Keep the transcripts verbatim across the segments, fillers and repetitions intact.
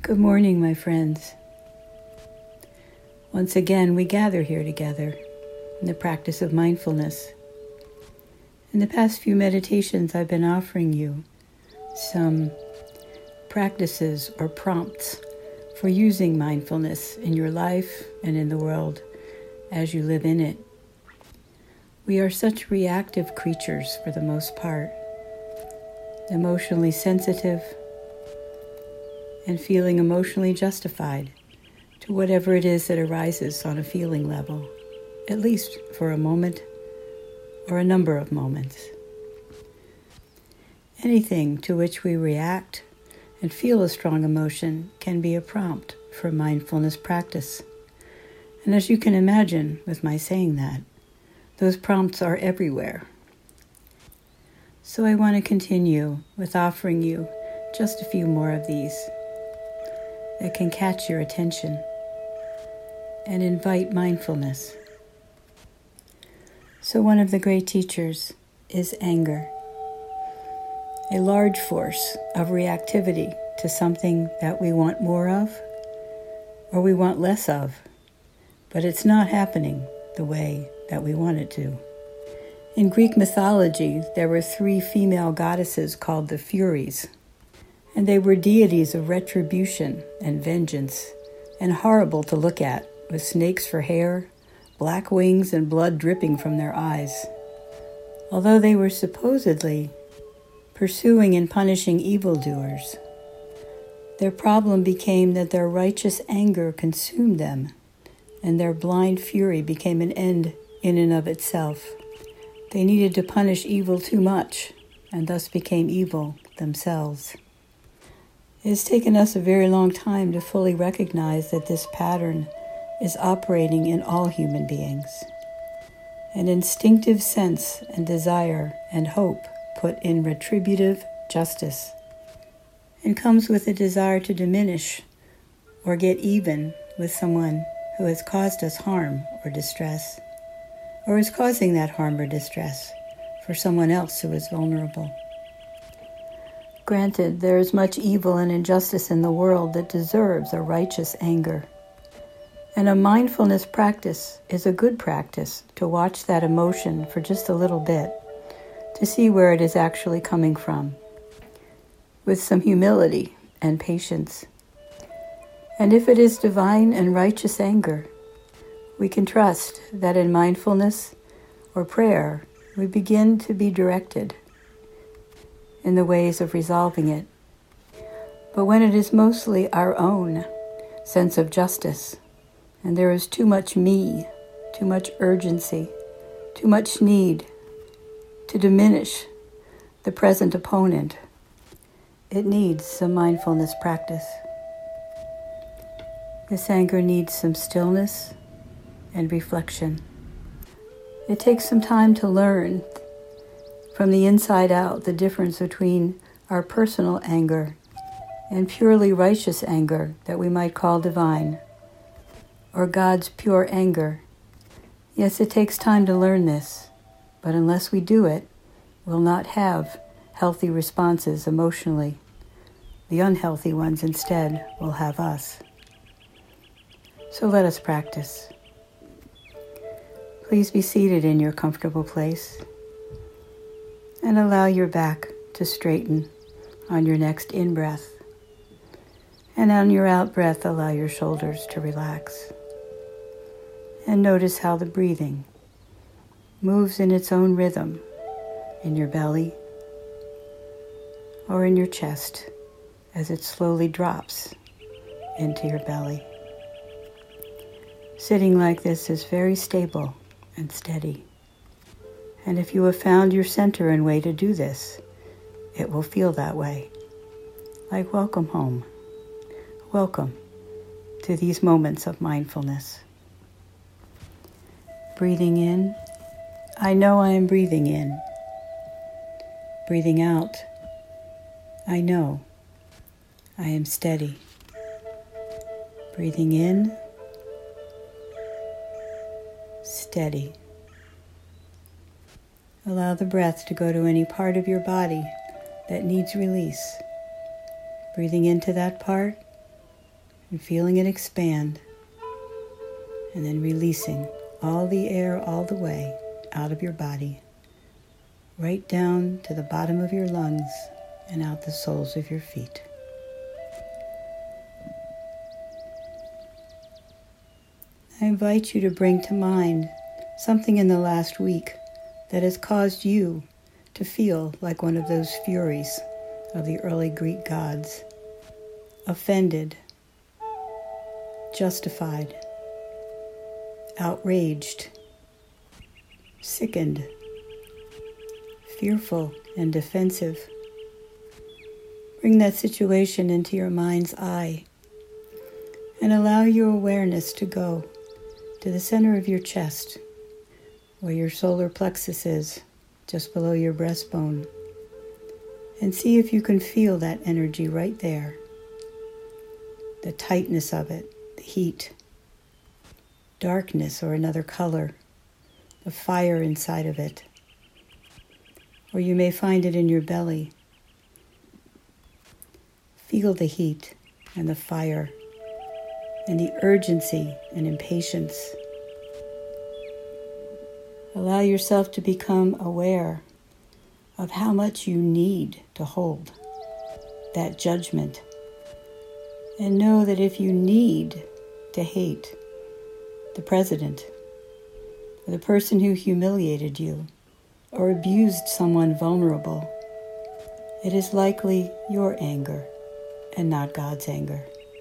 Good morning, my friends. Once again, we gather here together in the practice of mindfulness. In the past few meditations, I've been offering you some practices or prompts for using mindfulness in your life and in the world as you live in it. We are such reactive creatures for the most part, emotionally sensitive, and feeling emotionally justified to whatever it is that arises on a feeling level, at least for a moment or a number of moments. Anything to which we react and feel a strong emotion can be a prompt for mindfulness practice. And as you can imagine with my saying that, those prompts are everywhere. So I want to continue with offering you just a few more of these that can catch your attention and invite mindfulness. So one of the great teachers is anger, a large force of reactivity to something that we want more of or we want less of, but it's not happening the way that we want it to. In Greek mythology, there were three female goddesses called the Furies, and they were deities of retribution and vengeance, and horrible to look at, with snakes for hair, black wings, and blood dripping from their eyes. Although they were supposedly pursuing and punishing evildoers, their problem became that their righteous anger consumed them, and their blind fury became an end in and of itself. They needed to punish evil too much, and thus became evil themselves. It has taken us a very long time to fully recognize that this pattern is operating in all human beings. An instinctive sense and desire and hope put in retributive justice, and comes with a desire to diminish or get even with someone who has caused us harm or distress, or is causing that harm or distress for someone else who is vulnerable. Granted, there is much evil and injustice in the world that deserves a righteous anger. And a mindfulness practice is a good practice to watch that emotion for just a little bit, to see where it is actually coming from, with some humility and patience. And if it is divine and righteous anger, we can trust that in mindfulness or prayer, we begin to be directed in the ways of resolving it. But when it is mostly our own sense of justice, and there is too much me, too much urgency, too much need to diminish the present opponent, it needs some mindfulness practice. This anger needs some stillness and reflection. It takes some time to learn from the inside out the difference between our personal anger and purely righteous anger that we might call divine, or God's pure anger. Yes, it takes time to learn this, but unless we do it, we'll not have healthy responses emotionally. The unhealthy ones instead will have us. So let us practice. Please be seated in your comfortable place and allow your back to straighten on your next in-breath. And on your out-breath, allow your shoulders to relax. And notice how the breathing moves in its own rhythm in your belly or in your chest as it slowly drops into your belly. Sitting like this is very stable and steady. And if you have found your center and way to do this, it will feel that way. Like welcome home. Welcome to these moments of mindfulness. Breathing in, I know I am breathing in. Breathing out, I know I am steady. Breathing in, steady. Allow the breath to go to any part of your body that needs release. Breathing into that part and feeling it expand, and then releasing all the air all the way out of your body, right down to the bottom of your lungs and out the soles of your feet. I invite you to bring to mind something in the last week that has caused you to feel like one of those furies of the early Greek gods, offended, justified, outraged, sickened, fearful, and defensive. Bring that situation into your mind's eye and allow your awareness to go to the center of your chest, where your solar plexus is, just below your breastbone, and see if you can feel that energy right there. The tightness of it, the heat, darkness or another color, the fire inside of it. Or you may find it in your belly. Feel the heat and the fire and the urgency and impatience. Allow yourself to become aware of how much you need to hold that judgment. And know that if you need to hate the president, or the person who humiliated you, or abused someone vulnerable, it is likely your anger and not God's anger.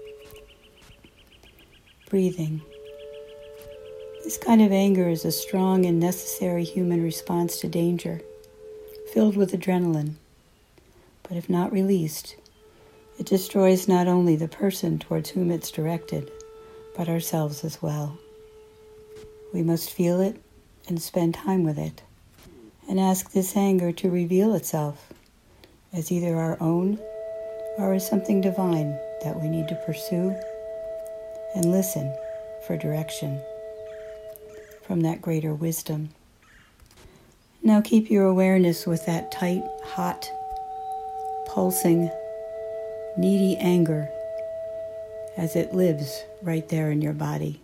Breathing. This kind of anger is a strong and necessary human response to danger, filled with adrenaline. But if not released, it destroys not only the person towards whom it's directed, but ourselves as well. We must feel it and spend time with it, and ask this anger to reveal itself as either our own or as something divine that we need to pursue, and listen for direction from that greater wisdom. Now keep your awareness with that tight, hot, pulsing, needy anger as it lives right there in your body.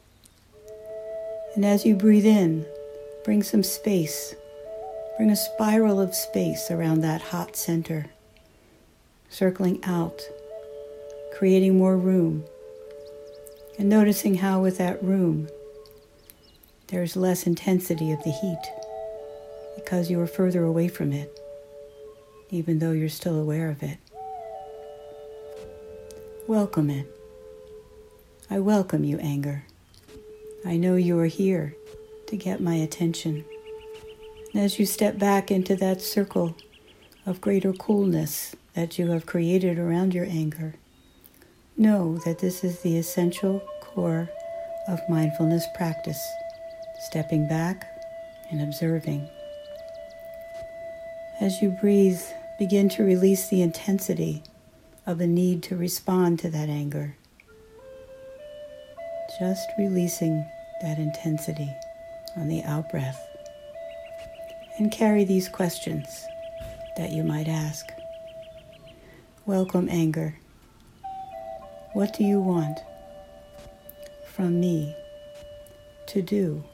And as you breathe in, bring some space. Bring a spiral of space around that hot center, circling out, creating more room, and noticing how with that room there's less intensity of the heat because you are further away from it, even though you're still aware of it. Welcome it. I welcome you, anger. I know you are here to get my attention. And as you step back into that circle of greater coolness that you have created around your anger, know that this is the essential core of mindfulness practice, stepping back and observing. As you breathe, begin to release the intensity of the need to respond to that anger. Just releasing that intensity on the out-breath. And carry these questions that you might ask. Welcome, anger. What do you want from me to do?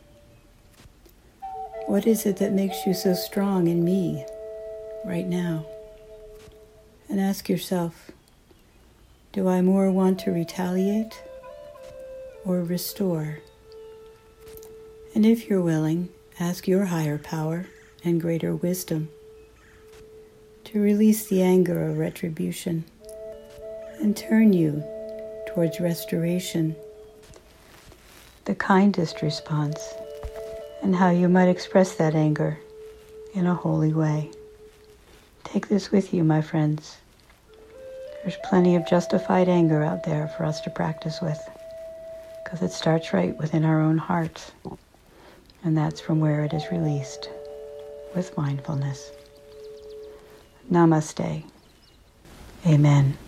What is it that makes you so strong in me right now? And ask yourself, do I more want to retaliate or restore? And if you're willing, ask your higher power and greater wisdom to release the anger of retribution and turn you towards restoration, the kindest response, and how you might express that anger in a holy way. Take this with you, my friends. There's plenty of justified anger out there for us to practice with, because it starts right within our own hearts, and that's from where it is released, with mindfulness. Namaste. Amen.